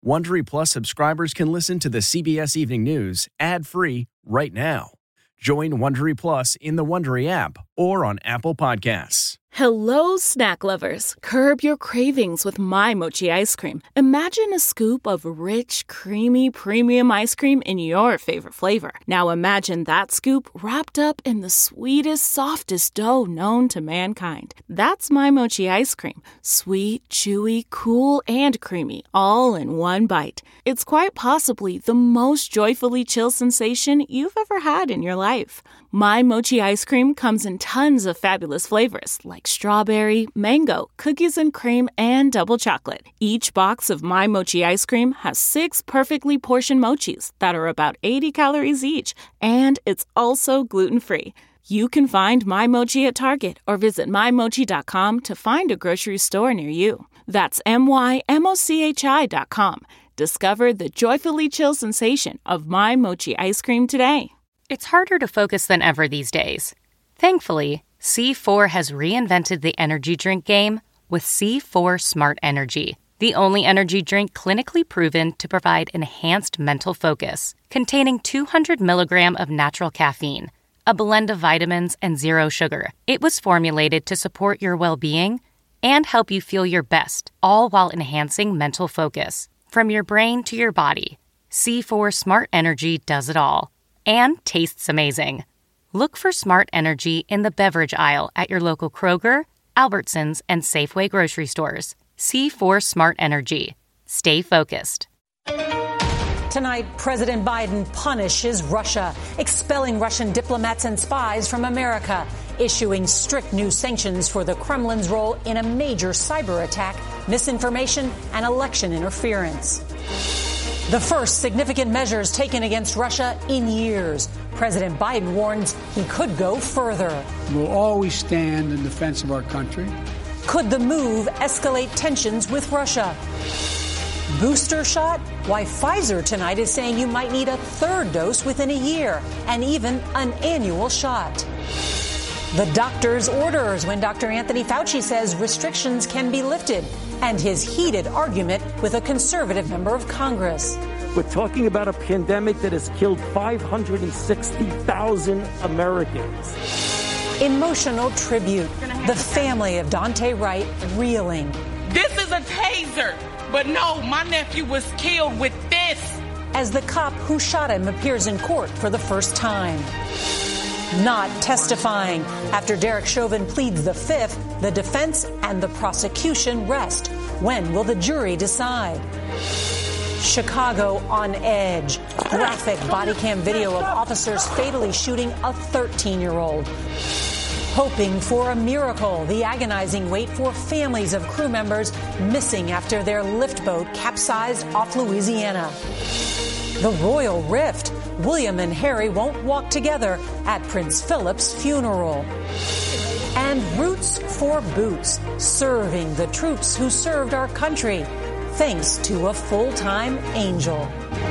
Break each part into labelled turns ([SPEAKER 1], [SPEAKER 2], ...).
[SPEAKER 1] Wondery Plus subscribers can listen to the CBS Evening News ad-free right now. Join Wondery Plus in the Wondery app or on Apple Podcasts.
[SPEAKER 2] Hello, snack lovers. Curb your cravings with My Mochi ice cream. Imagine a scoop of rich, creamy, premium ice cream in your favorite flavor. Now imagine that scoop wrapped up in the sweetest, softest dough known to mankind. That's My Mochi ice cream. Sweet, chewy, cool, and creamy, all in one bite. It's quite possibly the most joyfully chill sensation you've ever had in your life. My Mochi ice cream comes in tons of fabulous flavors like strawberry, mango, cookies and cream, and double chocolate. Each box of My Mochi ice cream has 6 perfectly portioned mochis that are about 80 calories each, and it's also gluten-free. You can find My Mochi at Target or visit mymochi.com to find a grocery store near you. That's mymochi.com. Discover the joyfully chill sensation of My Mochi ice cream today.
[SPEAKER 3] It's harder to focus than ever these days. Thankfully, C4 has reinvented the energy drink game with C4 Smart Energy, the only energy drink clinically proven to provide enhanced mental focus, containing 200 milligrams of natural caffeine, a blend of vitamins, and 0 sugar. It was formulated to support your well-being and help you feel your best, all while enhancing mental focus. From your brain to your body, C4 Smart Energy does it all. And tastes amazing. Look for Smart Energy in the beverage aisle at your local Kroger, Albertsons, and Safeway grocery stores. C4 Smart Energy. Stay focused.
[SPEAKER 4] Tonight, President Biden punishes Russia, expelling Russian diplomats and spies from America, issuing strict new sanctions for the Kremlin's role in a major cyber attack, misinformation, and election interference. The first significant measures taken against Russia in years. President Biden warns he could go further.
[SPEAKER 5] We'll always stand in defense of our country.
[SPEAKER 4] Could the move escalate tensions with Russia? Booster shot? Why Pfizer tonight is saying you might need a 3rd dose within a year and even an annual shot. The doctor's orders when Dr. Anthony Fauci says restrictions can be lifted, and his heated argument with a conservative member of Congress.
[SPEAKER 6] We're talking about a pandemic that has killed 560,000 Americans.
[SPEAKER 4] Emotional tribute. The family of Daunte Wright reeling.
[SPEAKER 7] This is a taser, but no, my nephew was killed with this.
[SPEAKER 4] As the cop who shot him appears in court for the first time. Not testifying. After Derek Chauvin pleads the 5th, the defense and the prosecution rest. When will the jury decide? Chicago on edge. Graphic body cam video of officers fatally shooting a 13-year-old. Hoping for a miracle, the agonizing wait for families of crew members missing after their lift boat capsized off Louisiana. The royal rift. William and Harry won't walk together at Prince Philip's funeral. And Roots for Boots, serving the troops who served our country, thanks to a full-time angel.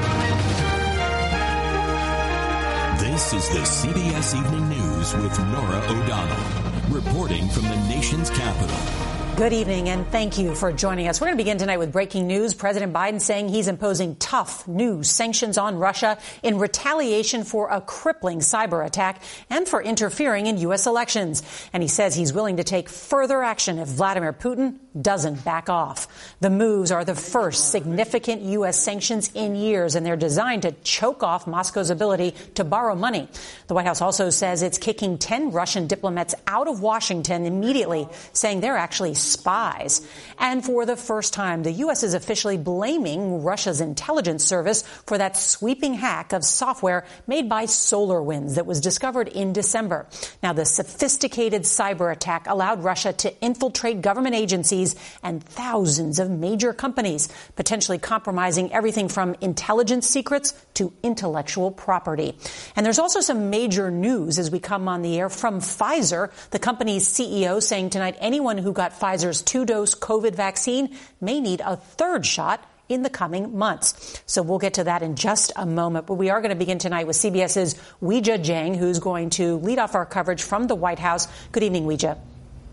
[SPEAKER 8] This is the CBS Evening News with Norah O'Donnell, reporting from the nation's capital.
[SPEAKER 4] Good evening, and thank you for joining us. We're going to begin tonight with breaking news. President Biden saying he's imposing tough new sanctions on Russia in retaliation for a crippling cyber attack and for interfering in U.S. elections. And he says he's willing to take further action if Vladimir Putin doesn't back off. The moves are the first significant U.S. sanctions in years, and they're designed to choke off Moscow's ability to borrow money. The White House also says it's kicking 10 Russian diplomats out of Washington immediately, saying they're actually spies. And for the first time, the U.S. is officially blaming Russia's intelligence service for that sweeping hack of software made by SolarWinds that was discovered in December. Now, the sophisticated cyber attack allowed Russia to infiltrate government agencies and thousands of major companies, potentially compromising everything from intelligence secrets to intellectual property. And there's also some major news as we come on the air from Pfizer, the company's CEO saying tonight anyone who got Pfizer's 2-dose COVID vaccine may need a 3rd shot in the coming months. So we'll get to that in just a moment. But we are going to begin tonight with CBS's Weijia Jiang, who's going to lead off our coverage from the White House. Good evening, Weijia.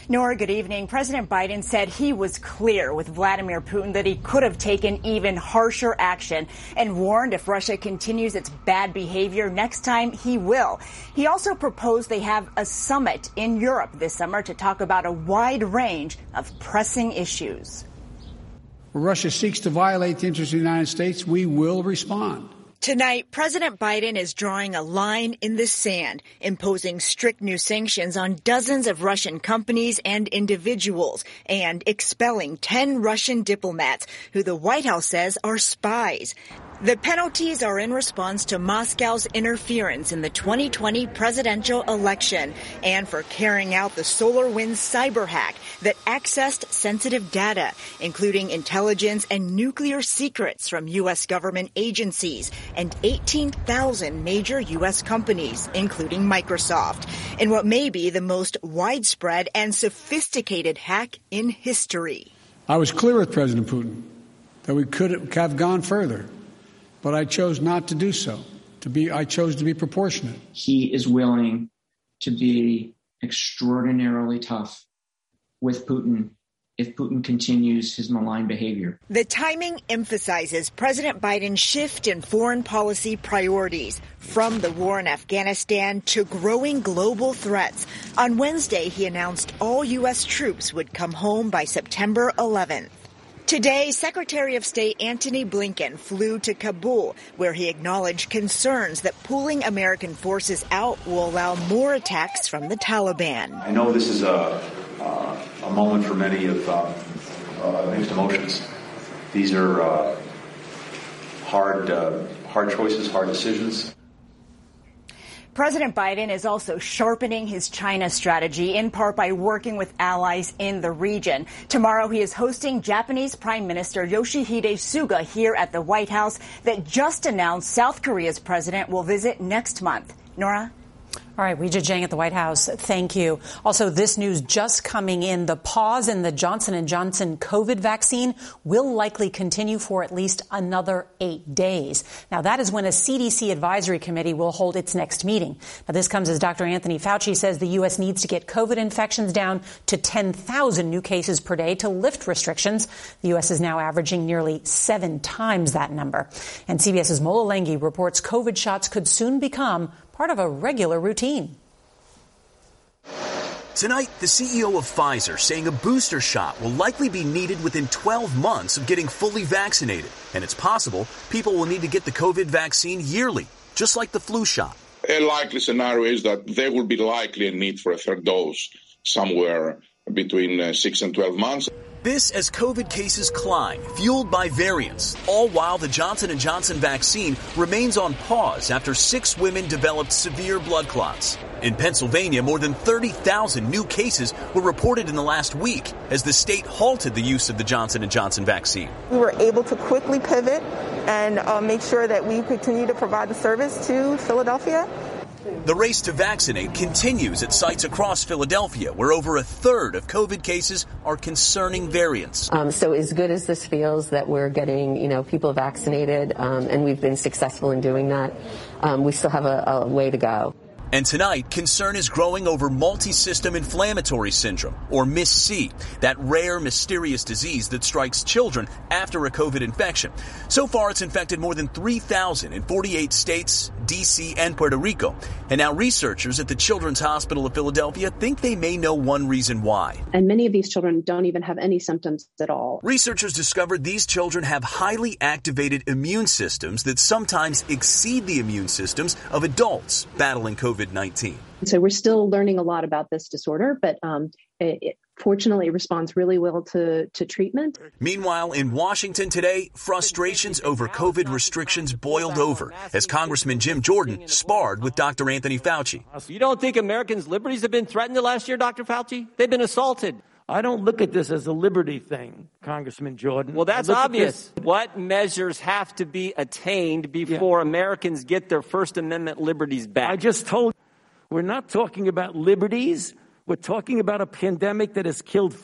[SPEAKER 9] Nora, good evening. President Biden said he was clear with Vladimir Putin that he could have taken even harsher action and warned if Russia continues its bad behavior next time, he will. He also proposed they have a summit in Europe this summer to talk about a wide range of pressing issues.
[SPEAKER 5] Russia seeks to violate the interests of the United States, we will respond.
[SPEAKER 9] Tonight, President Biden is drawing a line in the sand, imposing strict new sanctions on dozens of Russian companies and individuals, and expelling 10 Russian diplomats who the White House says are spies. The penalties are in response to Moscow's interference in the 2020 presidential election and for carrying out the SolarWinds cyber hack that accessed sensitive data, including intelligence and nuclear secrets from U.S. government agencies and 18,000 major U.S. companies, including Microsoft, in what may be the most widespread and sophisticated hack in history.
[SPEAKER 5] I was clear with President Putin that we could have gone further. But I chose not to do so. I chose to be proportionate.
[SPEAKER 10] He is willing to be extraordinarily tough with Putin if Putin continues his malign behavior.
[SPEAKER 9] The timing emphasizes President Biden's shift in foreign policy priorities, from the war in Afghanistan to growing global threats. On Wednesday, he announced all U.S. troops would come home by September 11th. Today, Secretary of State Antony Blinken flew to Kabul, where he acknowledged concerns that pulling American forces out will allow more attacks from the Taliban.
[SPEAKER 11] I know this is a moment for many of mixed emotions. These are hard choices, hard decisions.
[SPEAKER 9] President Biden is also sharpening his China strategy, in part by working with allies in the region. Tomorrow, he is hosting Japanese Prime Minister Yoshihide Suga here at the White House that just announced South Korea's president will visit next month. Nora?
[SPEAKER 4] All right, Weijia Jiang at the White House, thank you. Also, this news just coming in, the pause in the Johnson & Johnson COVID vaccine will likely continue for at least another 8 days. Now, that is when a CDC advisory committee will hold its next meeting. Now, this comes as Dr. Anthony Fauci says the U.S. needs to get COVID infections down to 10,000 new cases per day to lift restrictions. The U.S. is now averaging nearly 7 times that number. And CBS's Mola Lenghi reports COVID shots could soon become part of a regular routine.
[SPEAKER 12] Tonight, the CEO of Pfizer saying a booster shot will likely be needed within 12 months of getting fully vaccinated. And it's possible people will need to get the COVID vaccine yearly, just like the flu shot.
[SPEAKER 13] A likely scenario is that there will be likely a need for a third dose somewhere between 6 and 12 months.
[SPEAKER 12] This as COVID cases climb, fueled by variants, all while the Johnson & Johnson vaccine remains on pause after 6 women developed severe blood clots. In Pennsylvania, more than 30,000 new cases were reported in the last week as the state halted the use of the Johnson & Johnson vaccine.
[SPEAKER 14] We were able to quickly pivot and make sure that we continue to provide the service to Philadelphia.
[SPEAKER 12] The race to vaccinate continues at sites across Philadelphia, where over a third of COVID cases are concerning variants.
[SPEAKER 15] So as good as this feels that we're getting, people vaccinated, and we've been successful in doing that, we still have a way to go.
[SPEAKER 12] And tonight, concern is growing over multi-system inflammatory syndrome, or MIS-C, that rare, mysterious disease that strikes children after a COVID infection. So far, it's infected more than 3,000 in 48 states, D.C., and Puerto Rico. And now researchers at the Children's Hospital of Philadelphia think they may know one reason why.
[SPEAKER 16] And many of these children don't even have any symptoms at all.
[SPEAKER 12] Researchers discovered these children have highly activated immune systems that sometimes exceed the immune systems of adults battling COVID-19.
[SPEAKER 16] So we're still learning a lot about this disorder, but fortunately, it responds really well to treatment.
[SPEAKER 12] Meanwhile, in Washington today, frustrations over COVID restrictions boiled over as Congressman Jim Jordan sparred with Dr. Anthony Fauci.
[SPEAKER 6] You don't think Americans' liberties have been threatened the last year, Dr. Fauci? They've been assaulted.
[SPEAKER 17] I don't look at this as a liberty thing, Congressman Jordan.
[SPEAKER 6] Well, that's obvious. What measures have to be attained before Americans get their First Amendment liberties back?
[SPEAKER 17] I just told you, we're not talking about liberties. We're talking about a pandemic that has killed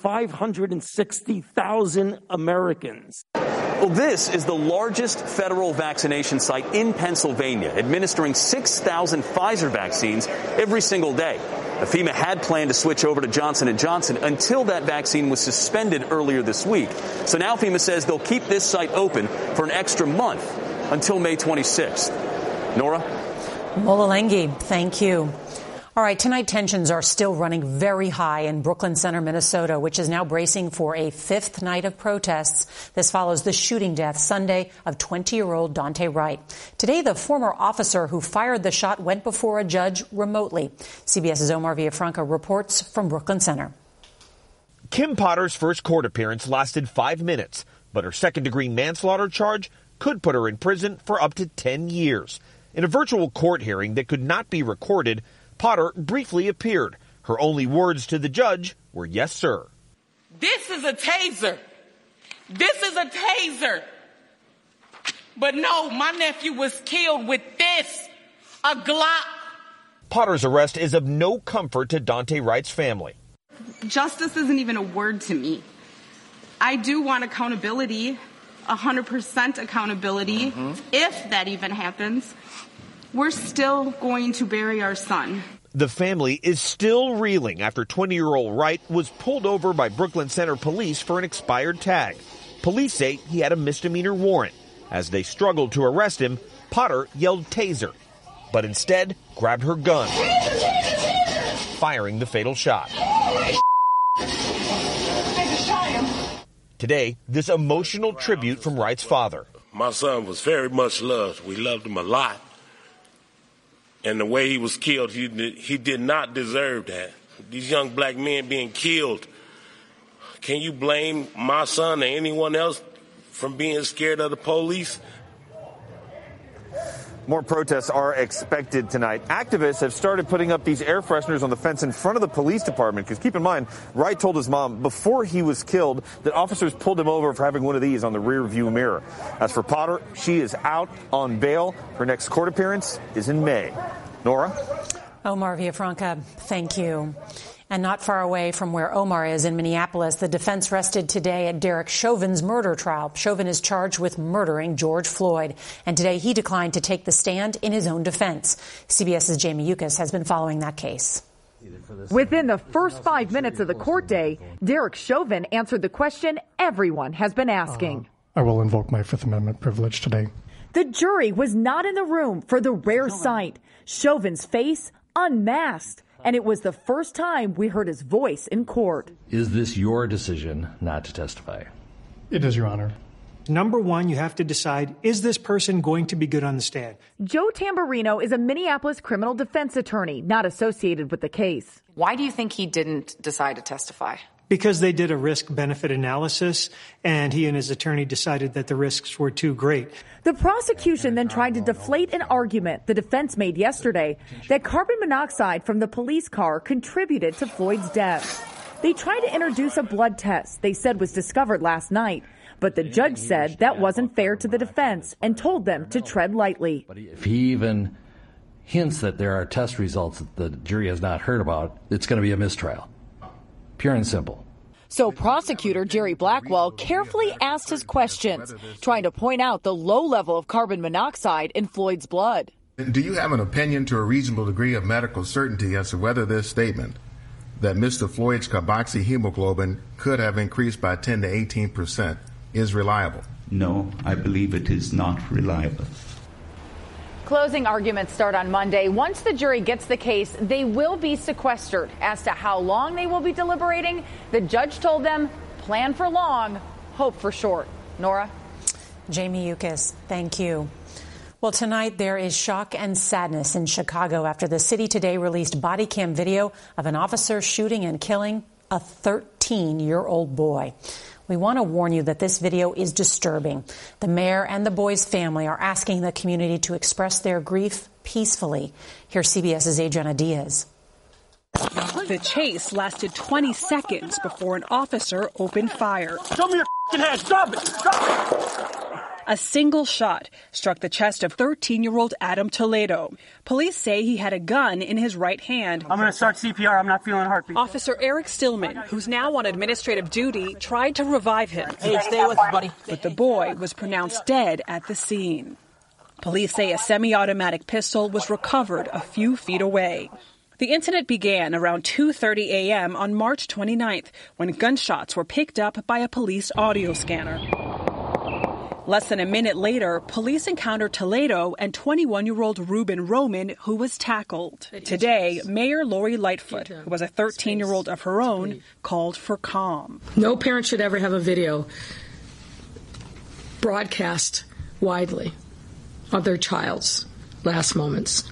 [SPEAKER 17] 560,000 Americans.
[SPEAKER 12] Well, this is the largest federal vaccination site in Pennsylvania, administering 6,000 Pfizer vaccines every single day.
[SPEAKER 18] FEMA had planned to switch over to Johnson & Johnson until that vaccine was suspended earlier this week. So now FEMA says they'll keep this site open for an extra month until May 26th. Nora?
[SPEAKER 4] Molalengi, thank you. All right, tonight tensions are still running very high in Brooklyn Center, Minnesota, which is now bracing for a fifth night of protests. This follows the shooting death Sunday of 20-year-old Dante Wright. Today, the former officer who fired the shot went before a judge remotely. CBS's Omar Villafranca reports from Brooklyn Center.
[SPEAKER 19] Kim Potter's first court appearance lasted 5 minutes, but her second-degree manslaughter charge could put her in prison for up to 10 years. In a virtual court hearing that could not be recorded, Potter briefly appeared. Her only words to the judge were, "Yes, sir."
[SPEAKER 7] This is a taser. This is a taser. But no, my nephew was killed with this, a Glock.
[SPEAKER 19] Potter's arrest is of no comfort to Dante Wright's family.
[SPEAKER 20] Justice isn't even a word to me. I do want accountability, 100% accountability, if that even happens. We're still going to bury our son.
[SPEAKER 19] The family is still reeling after 20-year-old Wright was pulled over by Brooklyn Center police for an expired tag. Police say he had a misdemeanor warrant. As they struggled to arrest him, Potter yelled taser, but instead grabbed her gun, firing the fatal shot. Today, this emotional tribute from Wright's father.
[SPEAKER 21] My son was very much loved. We loved him a lot. And the way he was killed, he did not deserve that. These young black men being killed. Can you blame my son or anyone else from being scared of the police?
[SPEAKER 19] More protests are expected tonight. Activists have started putting up these air fresheners on the fence in front of the police department. Because keep in mind, Wright told his mom before he was killed that officers pulled him over for having one of these on the rear view mirror. As for Potter, she is out on bail. Her next court appearance is in May. Nora?
[SPEAKER 4] Omar Villafranca, thank you. And not far away from where Omar is in Minneapolis, the defense rested today at Derek Chauvin's murder trial. Chauvin is charged with murdering George Floyd. And today he declined to take the stand in his own defense. CBS's Jamie Yuccas has been following that case.
[SPEAKER 22] Within the first 5 minutes of the court day, Derek Chauvin answered the question everyone has been asking.
[SPEAKER 23] I will invoke my Fifth Amendment privilege today.
[SPEAKER 22] The jury was not in the room for the rare sight. Chauvin's face unmasked. And it was the first time we heard his voice in court.
[SPEAKER 24] Is this your decision not to testify?
[SPEAKER 23] It is, Your Honor.
[SPEAKER 25] Number one, you have to decide, is this person going to be good on the stand?
[SPEAKER 22] Joe Tamburino is a Minneapolis criminal defense attorney not associated with the case.
[SPEAKER 26] Why do you think he didn't decide to testify?
[SPEAKER 25] Because they did a risk-benefit analysis, and he and his attorney decided that the risks were too great.
[SPEAKER 22] The prosecution then tried to deflate an argument the defense made yesterday that carbon monoxide from the police car contributed to Floyd's death. They tried to introduce a blood test they said was discovered last night, but the judge said that wasn't fair to the defense and told them to tread lightly.
[SPEAKER 24] If he even hints that there are test results that the jury has not heard about, it's going to be a mistrial. Pure and simple.
[SPEAKER 22] So prosecutor Jerry Blackwell carefully asked his questions, trying to point out the low level of carbon monoxide in Floyd's blood.
[SPEAKER 27] Do you have an opinion to a reasonable degree of medical certainty as to whether this statement that Mr. Floyd's carboxyhemoglobin could have increased by 10 to 18% is reliable?
[SPEAKER 28] No, I believe it is not reliable.
[SPEAKER 22] Closing arguments start on Monday. Once the jury gets the case, they will be sequestered. As to how long they will be deliberating, the judge told them, plan for long, hope for short. Nora?
[SPEAKER 4] Jamie Yuccas, thank you. Well, tonight there is shock and sadness in Chicago after the city today released body cam video of an officer shooting and killing a 13-year-old boy. We want to warn you that this video is disturbing. The mayor and the boy's family are asking the community to express their grief peacefully. Here's CBS's Adriana Diaz.
[SPEAKER 29] The chase lasted 20 seconds before an officer opened fire.
[SPEAKER 30] Show me your f***ing hands. Drop it. Drop it.
[SPEAKER 29] A single shot struck the chest of 13-year-old Adam Toledo. Police say he had a gun in his right hand.
[SPEAKER 30] I'm going to start CPR. I'm not feeling a heartbeat.
[SPEAKER 29] Officer Eric Stillman, who's now on administrative duty, tried to revive him.
[SPEAKER 30] Hey, stay with me, buddy.
[SPEAKER 29] But the boy was pronounced dead at the scene. Police say a semi-automatic pistol was recovered a few feet away. The incident began around 2:30 a.m. on March 29th when gunshots were picked up by a police audio scanner. Less than a minute later, police encountered Toledo and 21-year-old Ruben Roman, who was tackled. Today, Mayor Lori Lightfoot, who was a 13-year-old of her own, called for calm.
[SPEAKER 1] No parent should ever have a video broadcast widely of their child's last moments.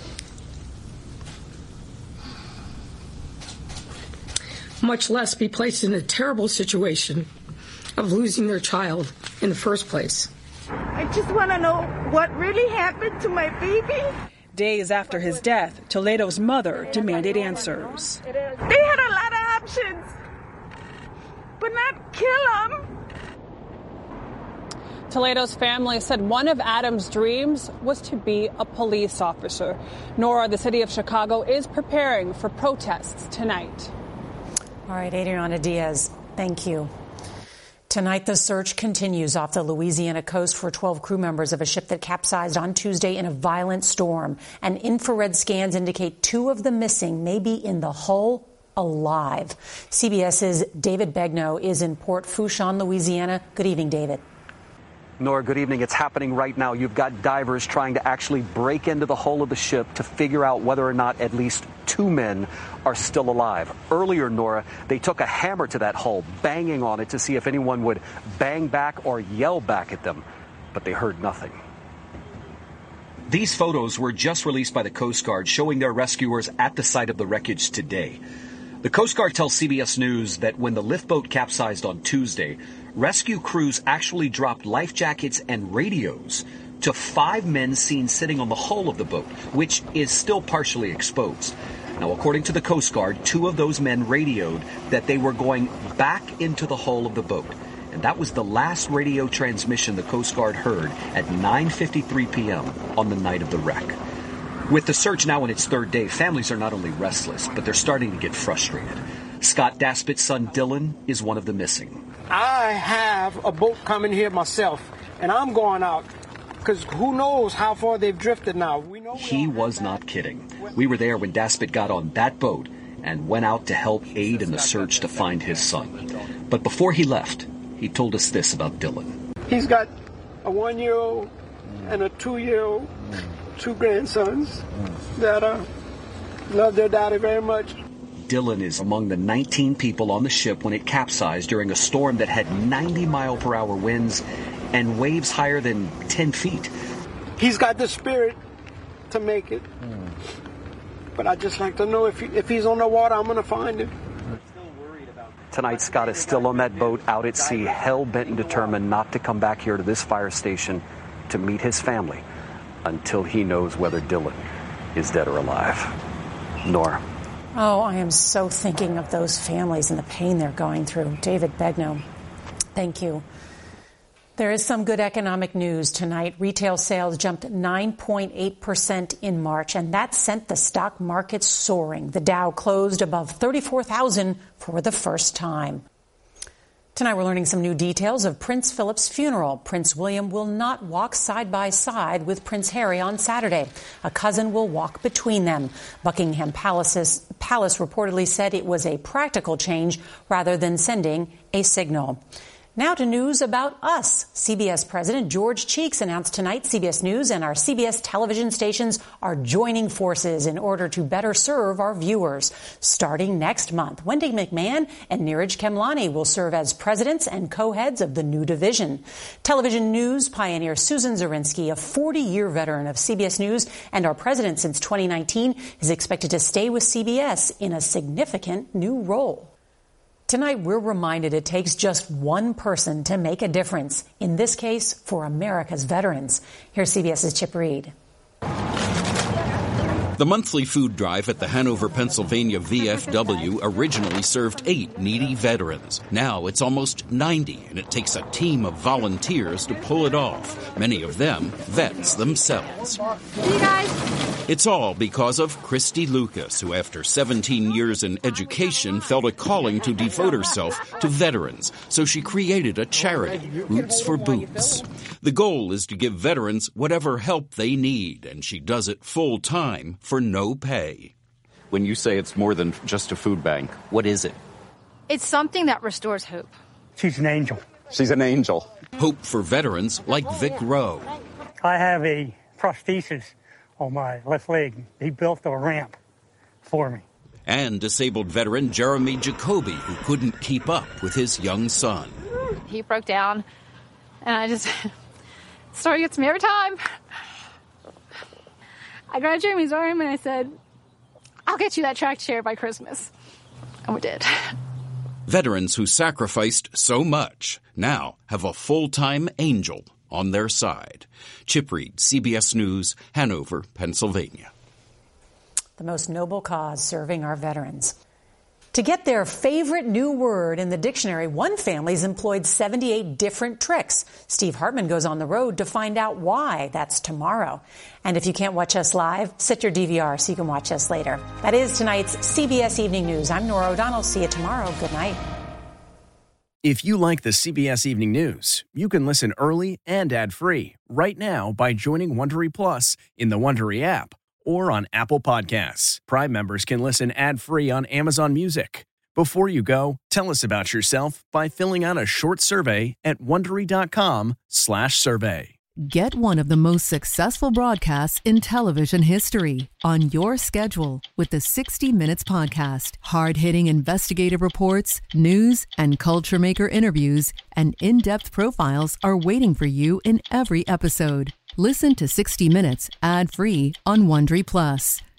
[SPEAKER 1] Much less be placed in a terrible situation of losing their child in the first place.
[SPEAKER 2] I just want to know what really happened to my baby.
[SPEAKER 29] Days after his death, Toledo's mother demanded answers.
[SPEAKER 2] They had a lot of options, but not kill him.
[SPEAKER 29] Toledo's family said one of Adam's dreams was to be a police officer. Nora, the city of Chicago is preparing for protests tonight.
[SPEAKER 4] All right, Adriana Diaz, thank you. Tonight, the search continues off the Louisiana coast for 12 crew members of a ship that capsized on Tuesday in a violent storm. And infrared scans indicate 2 of the missing may be in the hull alive. CBS's David Begnaud is in Port Fourchon, Louisiana. Good evening, David.
[SPEAKER 3] Nora, good evening. It's happening right now. You've got divers trying to actually break into the hull of the ship to figure out whether or not at least 2 men are still alive. Earlier, Nora, they took a hammer to that hull, banging on it to see if anyone would bang back or yell back at them, but they heard nothing.
[SPEAKER 5] These photos were just released by the Coast Guard showing their rescuers at the site of the wreckage today. The Coast Guard tells CBS News that when the lift boat capsized on Tuesday, rescue crews actually dropped life jackets and radios to 5 men seen sitting on the hull of the boat, which is still partially exposed. Now, according to the Coast Guard, 2 of those men radioed that they were going back into the hull of the boat. And that was the last radio transmission the Coast Guard heard at 9:53 p.m. on the night of the wreck. With the search now in its 3rd day, families are not only restless, but they're starting to get frustrated. Scott Daspit's son, Dylan, is one of the missing.
[SPEAKER 30] I have a boat coming here myself, and I'm going out, because who knows how far they've drifted now.
[SPEAKER 5] He was not kidding. We were there when Daspit got on that boat and went out to help aid in the search to find his son. But before he left, he told us this about Dylan.
[SPEAKER 30] He's got a 1-year-old and a 2-year-old, 2 grandsons that love their daddy very much.
[SPEAKER 5] Dylan is among the 19 people on the ship when it capsized during a storm that had 90-mile-per-hour winds and waves higher than 10 feet.
[SPEAKER 30] He's got the spirit to make it. But I'd just like to know if he's on the water, I'm going to find him.
[SPEAKER 3] Tonight, Scott is still on that boat out at sea, hell-bent and determined not to come back here to this fire station to meet his family until he knows whether Dylan is dead or alive. Nora.
[SPEAKER 4] Oh, I am so thinking of those families and the pain they're going through. David Begnaud, thank you. There is some good economic news tonight. Retail sales jumped 9.8% in March, and that sent the stock market soaring. The Dow closed above 34,000 for the first time. Tonight, we're learning some new details of Prince Philip's funeral. Prince William will not walk side by side with Prince Harry on Saturday. A cousin will walk between them. Buckingham Palace reportedly said it was a practical change rather than sending a signal. Now to news about us. CBS President George Cheeks announced tonight CBS News and our CBS television stations are joining forces in order to better serve our viewers. Starting next month, Wendy McMahon and Neeraj Kemlani will serve as presidents and co-heads of the new division. Television news pioneer Susan Zirinsky, a 40-year veteran of CBS News and our president since 2019, is expected to stay with CBS in a significant new role. Tonight, we're reminded it takes just one person to make a difference, in this case, for America's veterans. Here's CBS's Chip Reed.
[SPEAKER 8] The monthly food drive at the Hanover, Pennsylvania VFW originally served 8 needy veterans. Now it's almost 90, and it takes a team of volunteers to pull it off, many of them vets themselves.
[SPEAKER 2] Hey guys.
[SPEAKER 8] It's all because of Christy Lucas, who after 17 years in education felt a calling to devote herself to veterans, so she created a charity, Roots for Boots. The goal is to give veterans whatever help they need, and she does it full-time for no pay.
[SPEAKER 6] When you say it's more than just a food bank, what is it?
[SPEAKER 9] It's something that restores hope.
[SPEAKER 10] She's an angel.
[SPEAKER 6] She's an angel.
[SPEAKER 8] Hope for veterans like Vic Rowe.
[SPEAKER 10] I have a prosthesis on my left leg. He built a ramp for me.
[SPEAKER 8] And disabled veteran Jeremy Jacoby, who couldn't keep up with his young son.
[SPEAKER 9] He broke down, and I just... the story gets me every time. I grabbed Jeremy's arm, and I said, I'll get you that track chair by Christmas. And we did.
[SPEAKER 8] Veterans who sacrificed so much now have a full-time angel on their side. Chip Reed, CBS News, Hanover, Pennsylvania.
[SPEAKER 4] The most noble cause serving our veterans. To get their favorite new word in the dictionary, one family's employed 78 different tricks. Steve Hartman goes on the road to find out why. That's tomorrow. And if you can't watch us live, set your DVR so you can watch us later. That is tonight's CBS Evening News. I'm Nora O'Donnell. See you tomorrow. Good night.
[SPEAKER 11] If you like the CBS Evening News, you can listen early and ad-free right now by joining Wondery Plus in the Wondery app or on Apple Podcasts. Prime members can listen ad-free on Amazon Music. Before you go, tell us about yourself by filling out a short survey at Wondery.com/survey.
[SPEAKER 12] Get one of the most successful broadcasts in television history on your schedule with the 60 Minutes podcast. Hard-hitting investigative reports, news, and culture maker interviews, and in-depth profiles are waiting for you in every episode. Listen to 60 Minutes ad-free on Wondery Plus.